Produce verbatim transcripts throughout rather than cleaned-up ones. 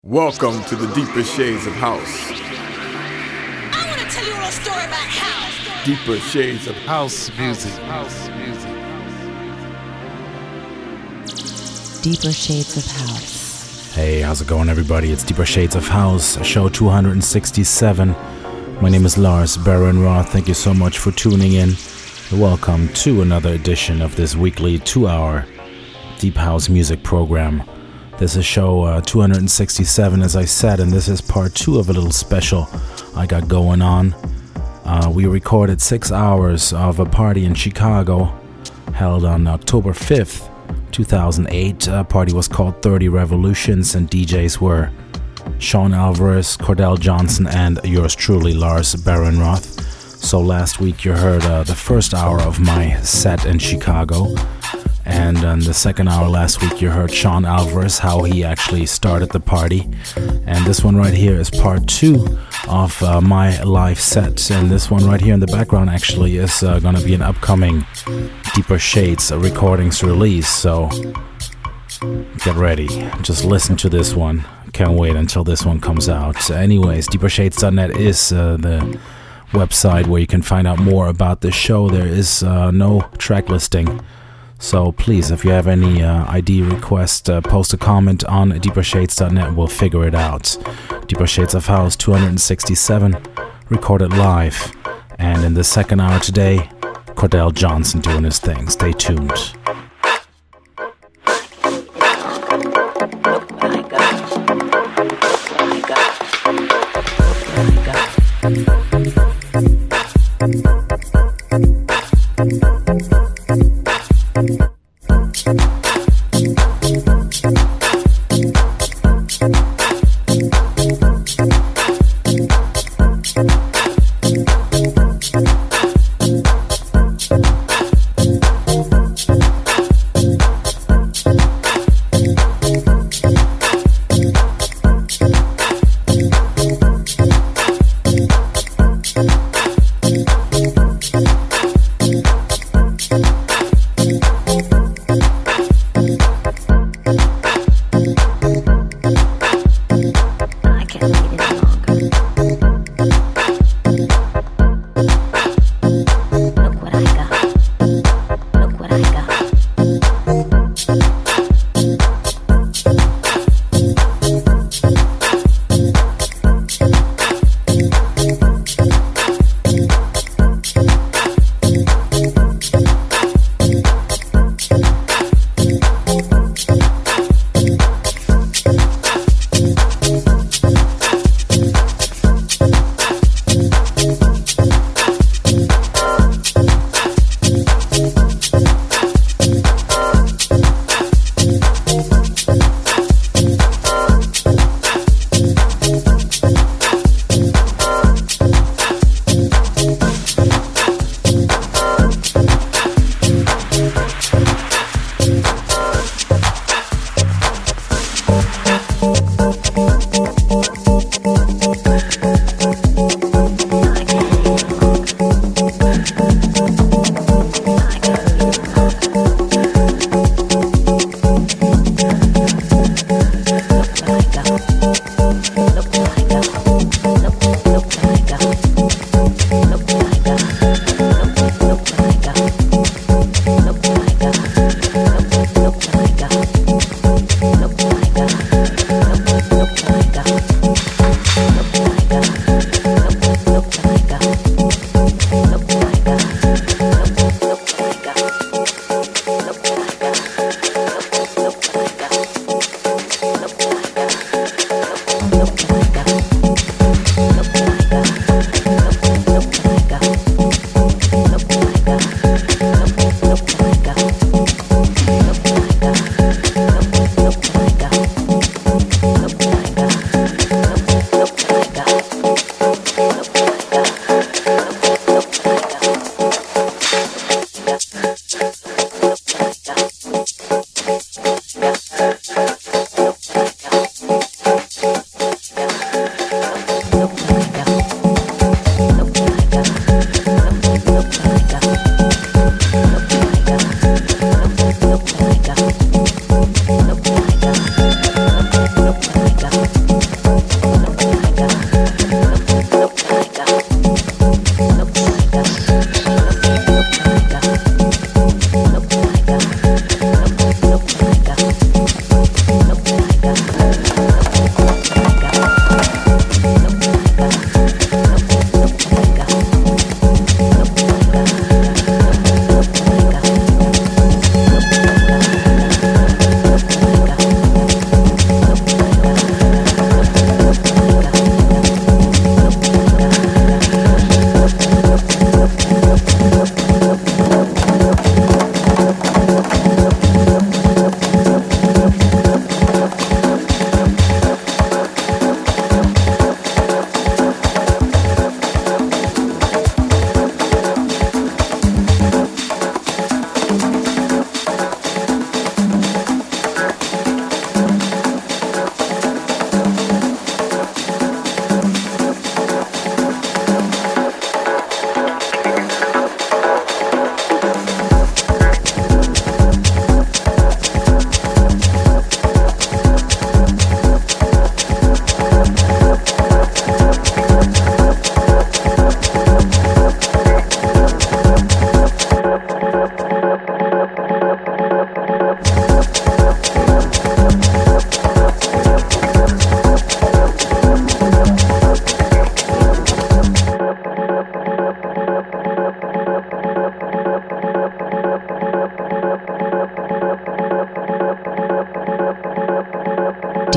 Welcome to the Deeper Shades of House. I want to tell you a little story about house. Deeper Shades of House music. House music. Deeper Shades of House. Hey, how's it going, everybody? It's Deeper Shades of House, show two hundred sixty-seven. My name is Lars Baron-Roth. Thank you so much for tuning in. Welcome to another edition of this weekly two-hour Deep House music program. This is show uh, two hundred sixty-seven, as I said, and this is part two of a little special I got going on. Uh, we recorded six hours of a party in Chicago held on October fifth, two thousand eight. A party was called thirty Revolutions, and D Js were Sean Alvarez, Cordell Johnson, and yours truly, Lars Baron-Roth. So last week you heard uh, the first hour of my set in Chicago. And in the second hour last week, you heard Sean Alvarez, how he actually started the party. And this one right here is part two of uh, my live set. And this one right here in the background actually is uh, going to be an upcoming Deeper Shades recordings release. So get ready. Just listen to this one. Can't wait until this one comes out. Anyways, deeper shades dot net is uh, the website where you can find out more about this show. There is uh, no track listing. So please, if you have any uh, I D request, uh, post a comment on deeper shades dot net. We'll figure it out. Deeper Shades of House two hundred sixty-seven, recorded live. And in the second hour today, Cordell Johnson doing his thing. Stay tuned.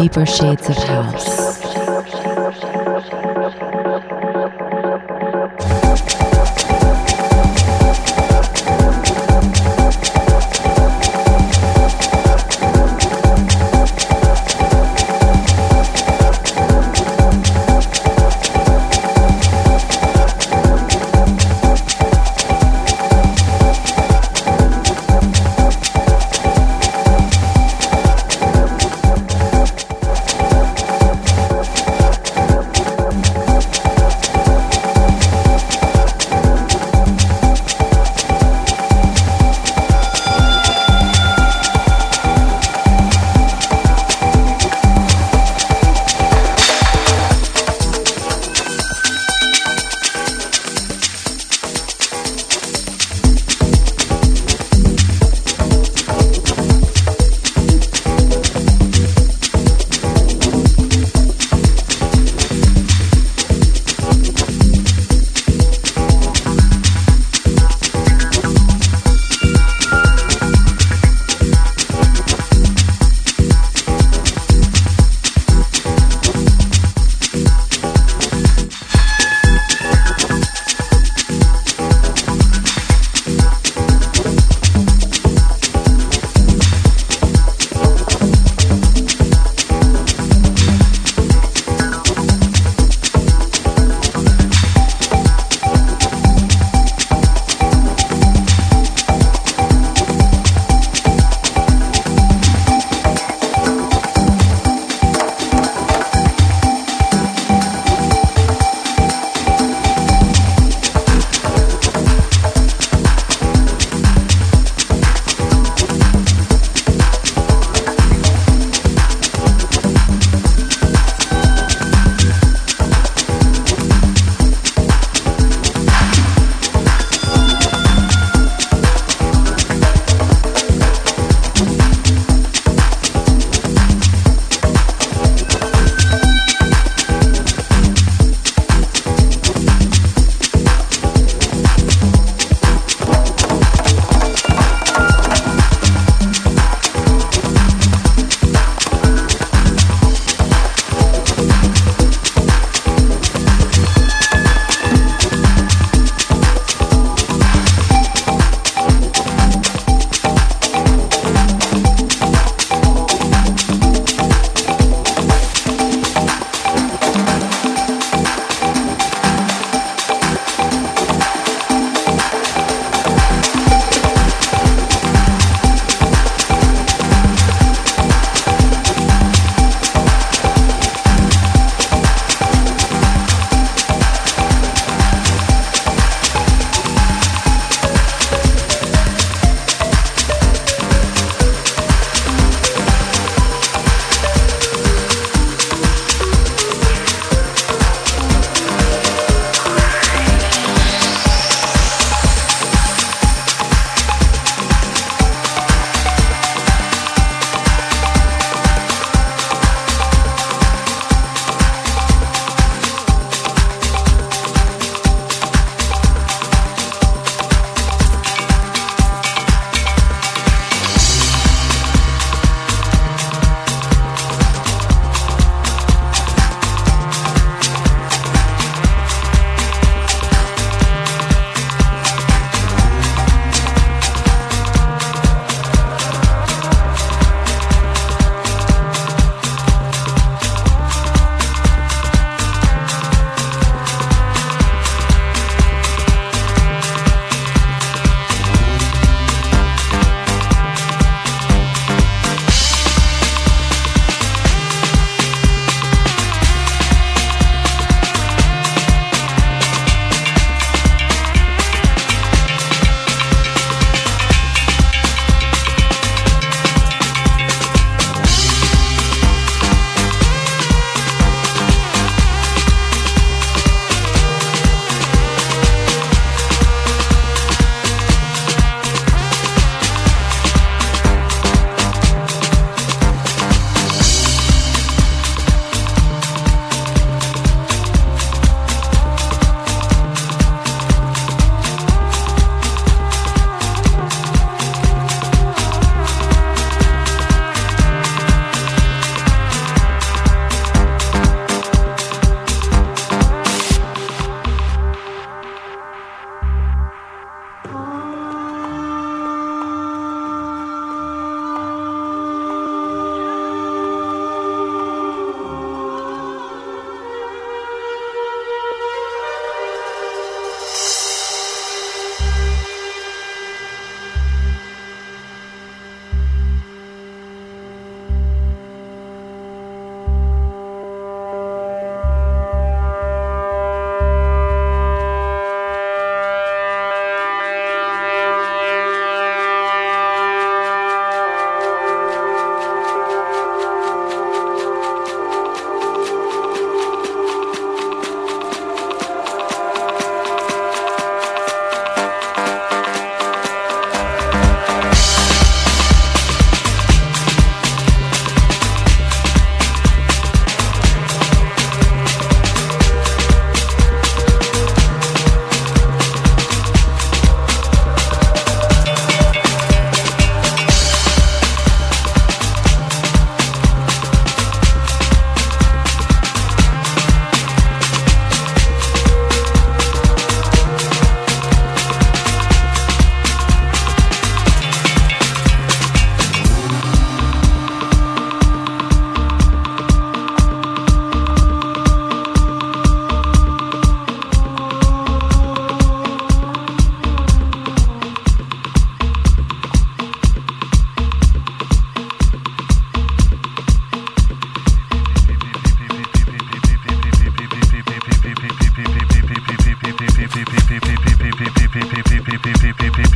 Deeper Shades of House.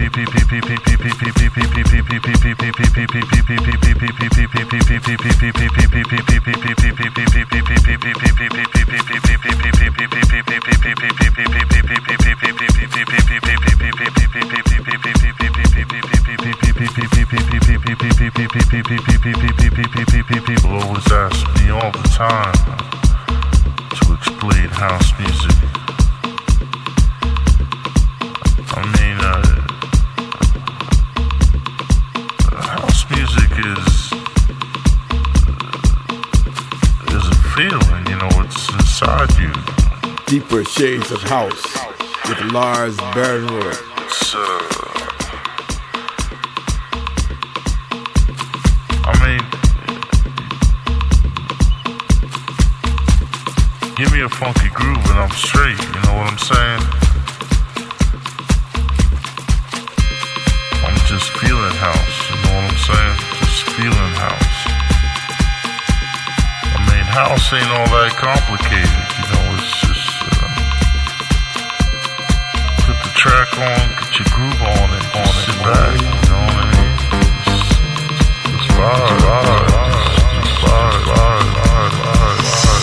People always ask me all the time to explain house music. I mean, uh, house music is uh, is a feeling, you know, it's inside you. Deeper Shades of House with Lars Barrenrohr. It's, uh, I mean, give me a funky groove and I'm straight, you know what I'm saying? I'm just feeling house, you know what I'm saying? Just feeling house. I mean, house ain't all that complicated, you know, it's just, uh, put the track on, get your groove on it, on it, sit back, you know what I mean? Just, just vibe, vibe, just, just vibe, vibe, vibe, vibe, vibe.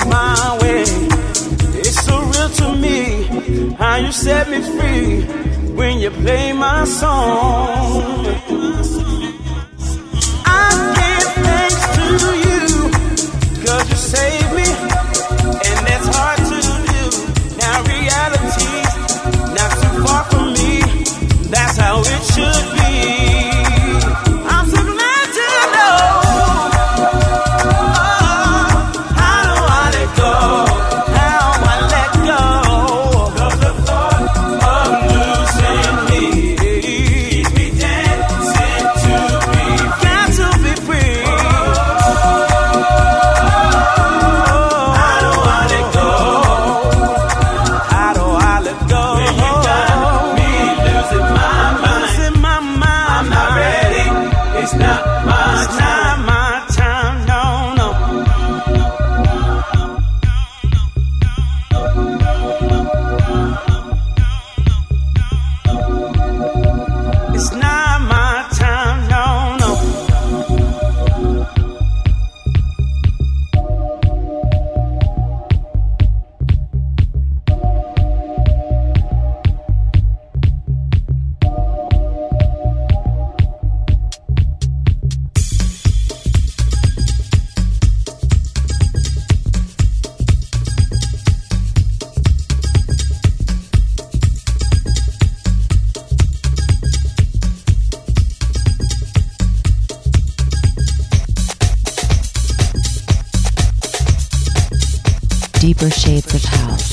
my way. It's so real to me how you set me free when you play my song. I give thanks to you, cause you saved me, and that's hard to do. Now reality's not too far from me, that's how it should be. I'm so glad to know. Oh, how do I let go? How I let go? Cause the thought of losing me keeps me dancing to be got to be free. Oh, how do I let go? How do I let go? When you got me losing my mind, losing my mind. I'm not ready. It's not my it's time. Not my time. No, no. It's not my time. No, no. Deeper shades of house.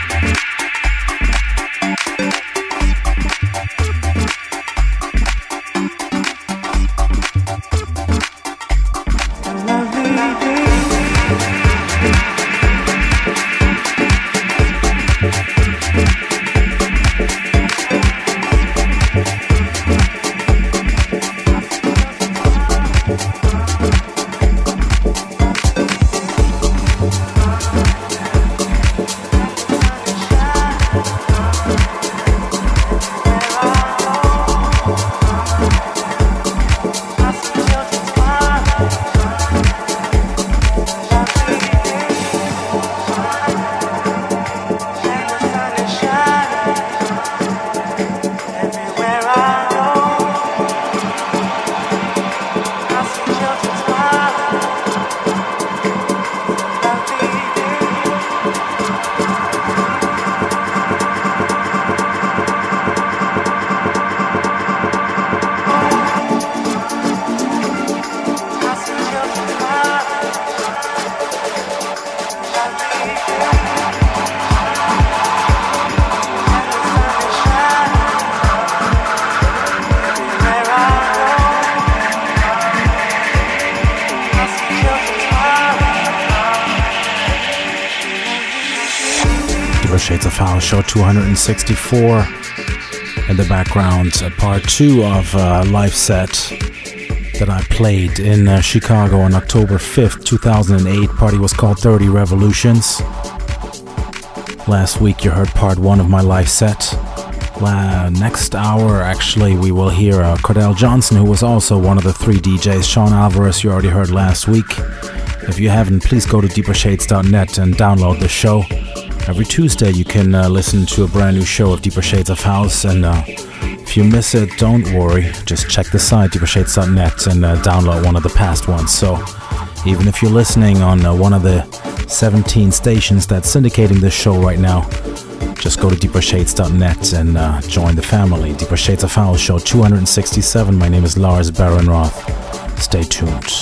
Shades of House, show two hundred sixty-four. In the background, uh, part two of a live set that I played in uh, Chicago on October fifth, two thousand eight. Party was called thirty Revolutions. Last week you heard part one of my live set. Uh, next hour, actually, we will hear uh, Cordell Johnson, who was also one of the three D Js. Sean Alvarez, you already heard last week. If you haven't, please go to deeper shades dot net and download the show. Every Tuesday you can uh, listen to a brand new show of Deeper Shades of House, and uh, if you miss it, don't worry. Just check the site, deeper shades dot net, and uh, download one of the past ones. So even if you're listening on uh, one of the seventeen stations that's syndicating this show right now, just go to deeper shades dot net and uh, join the family. Deeper Shades of House, show two hundred sixty-seven. My name is Lars Barenroth. Stay tuned.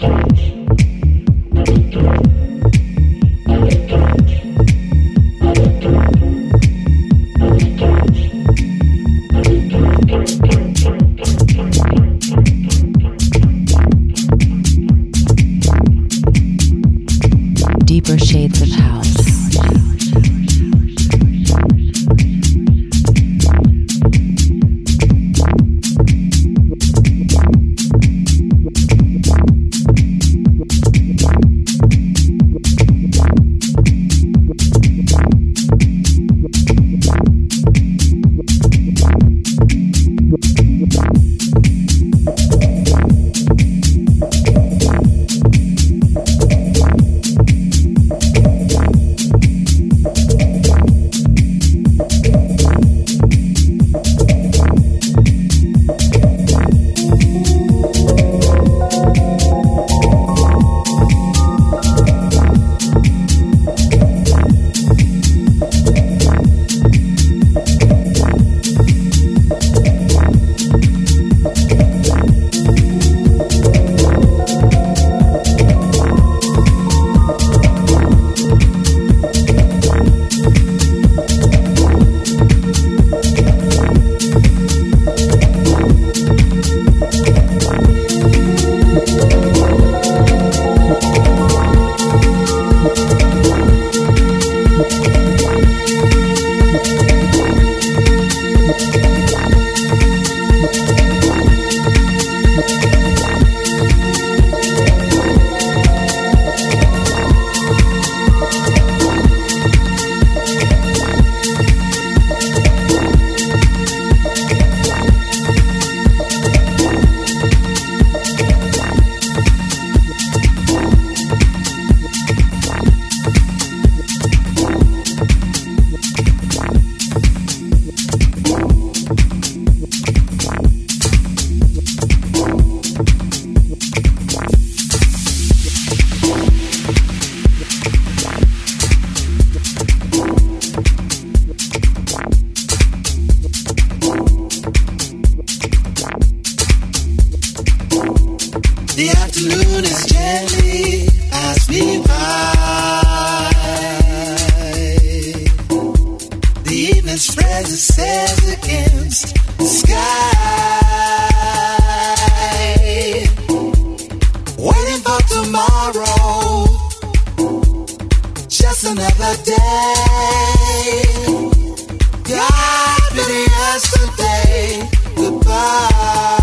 Deeper shades of house. The afternoon is gently passed me by. The evening spreads its sails against the sky. Waiting for tomorrow, just another day. God pity yesterday, goodbye.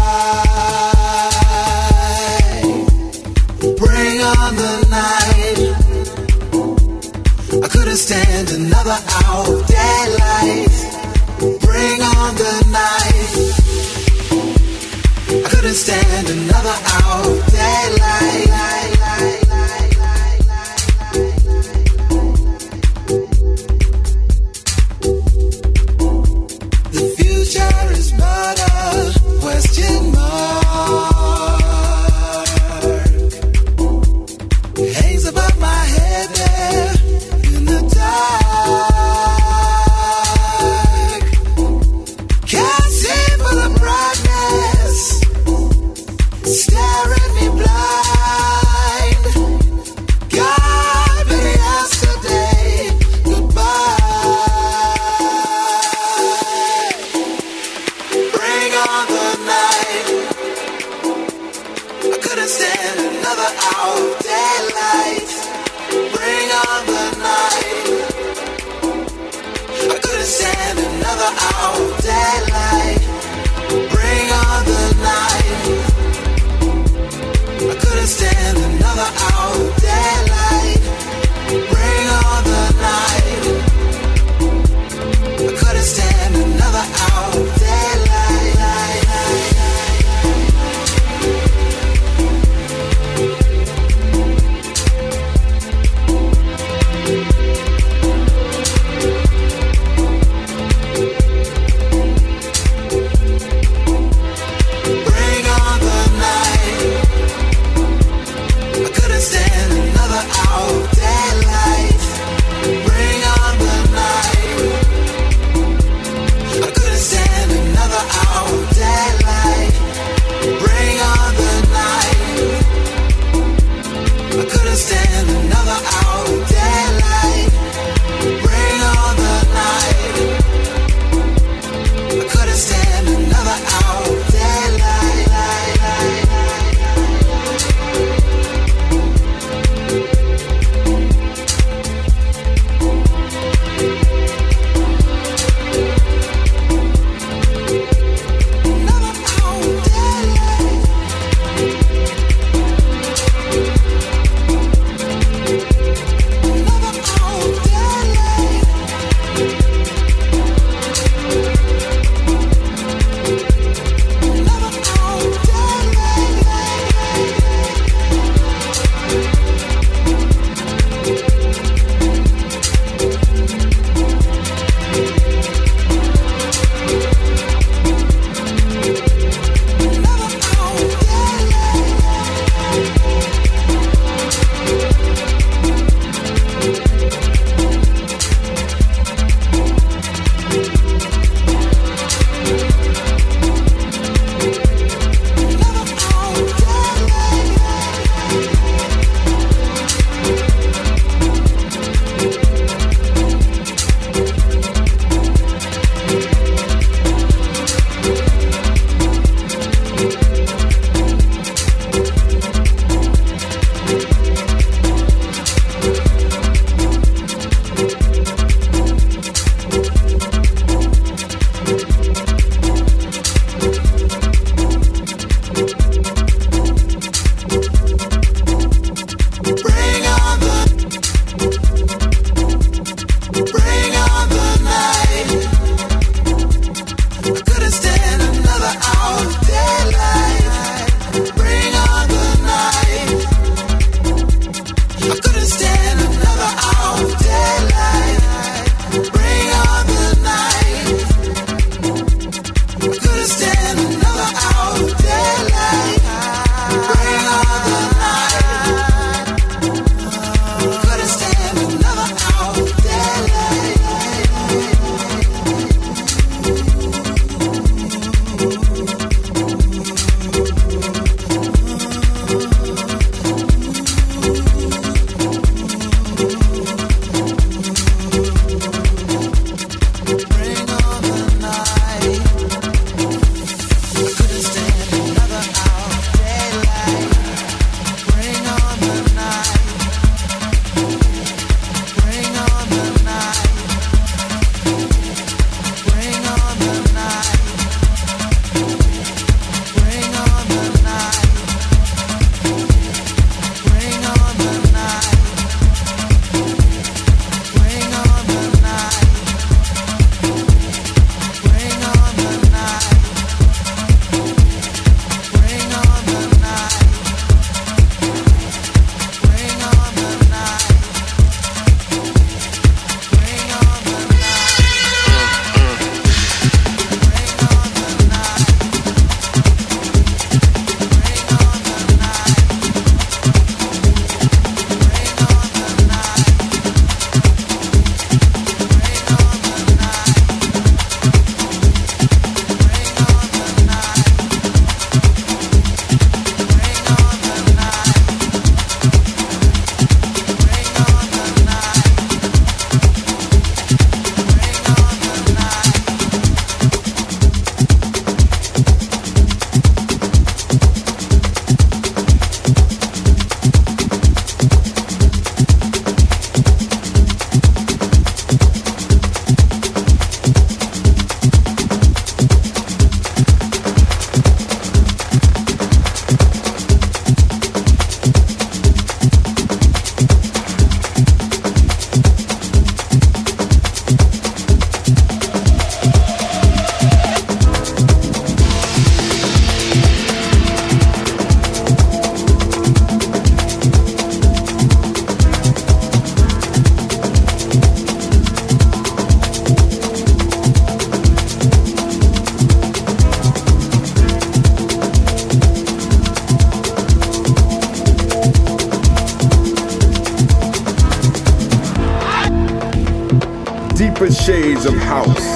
Bring on the night. I couldn't stand another hour of daylight. Bring on the night. I couldn't stand another hour of daylight. The future is but a question mark. Hangs above my head there in the dark. Can't see for the brightness, staring me blind. God be yesterday, goodbye. Bring on the night. I couldn't stand another hour of daylight. Bring on the night. I couldn't stand another hour of daylight. Bring on the night. I couldn't stand another hour of daylight. Bring on the night. I couldn't stand another hour of daylight. Bring on the night. I couldn't stand Shades of House.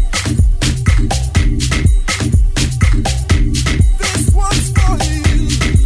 This one's for you.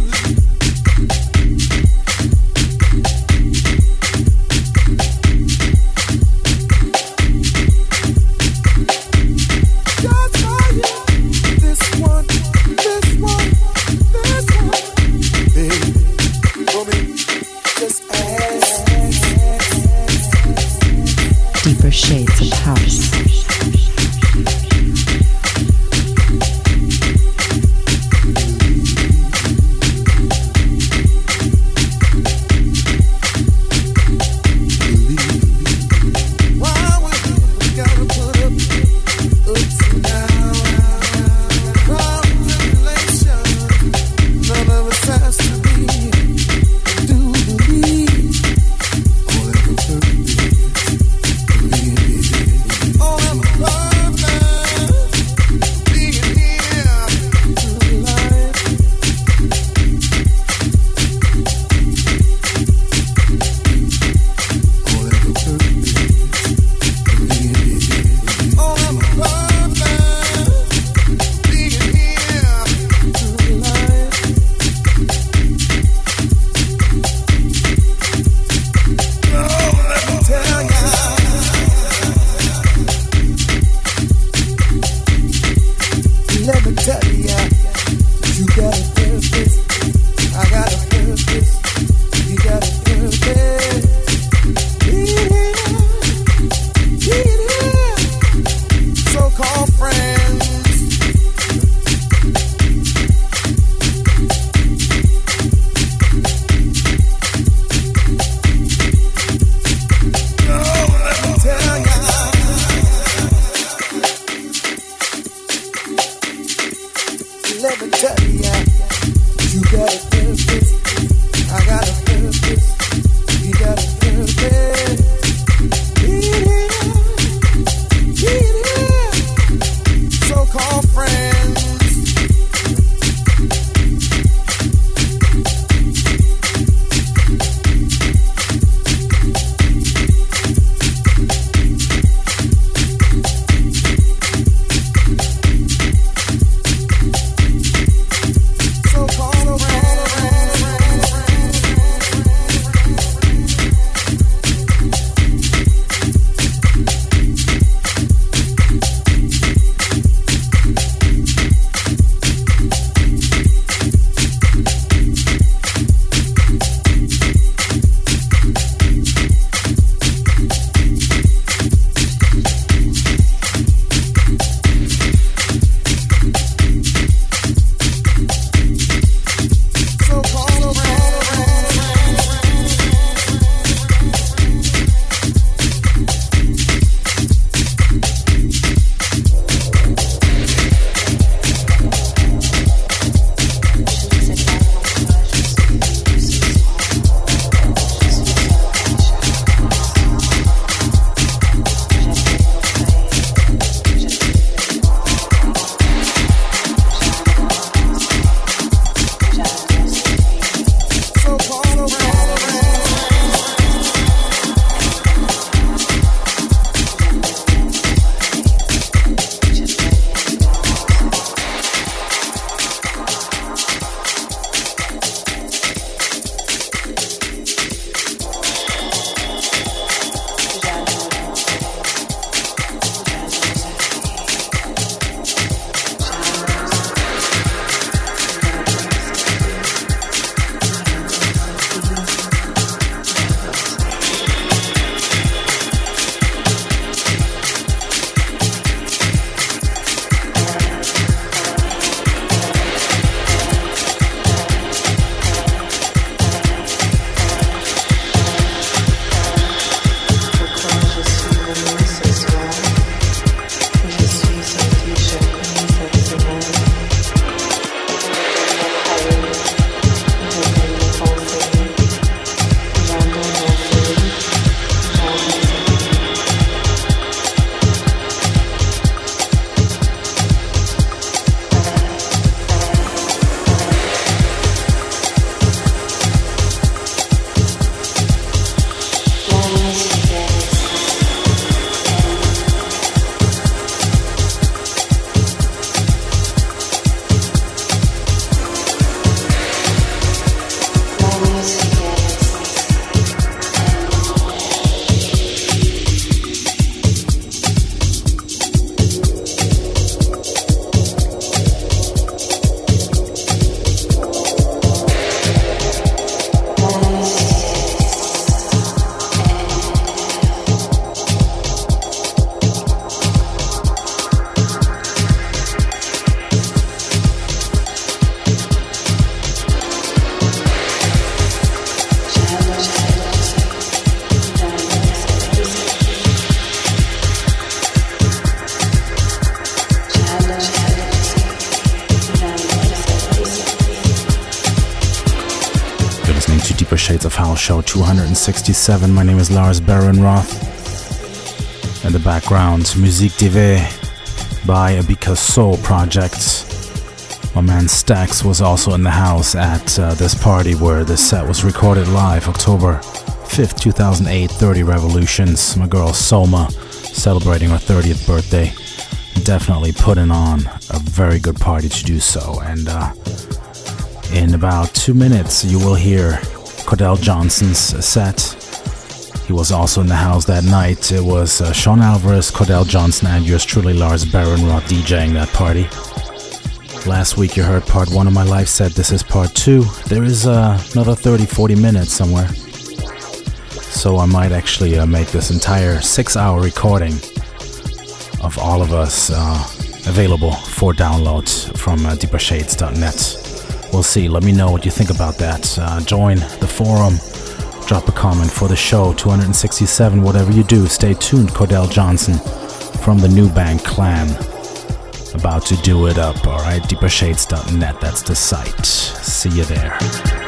Deeper Shades of House show two sixty-seven. My name is Lars Baron-Roth. In the background, Musique Divée by Abika Soul Project. My man Stax was also in the house at uh, this party where this set was recorded live, October fifth, two thousand eight, thirty Revolutions. My girl Soma celebrating her thirtieth birthday. Definitely putting on a very good party to do so. And uh, in about two minutes, you will hear Cordell Johnson's set. He was also in the house that night. It was uh, Sean Alvarez, Cordell Johnson, and yours truly, Lars Baron-Roth, DJing that party. Last week you heard part one of my live set. This is part two. There is uh, another thirty, forty minutes somewhere. So I might actually uh, make this entire six-hour recording of all of us uh, available for download from uh, deeper shades dot net. We'll see. Let me know what you think about that. Uh, join the forum. Drop a comment for the show. two sixty-seven. Whatever you do, stay tuned. Cordell Johnson from the New Bank Clan. About to do it up, alright? deeper shades dot net, that's the site. See you there.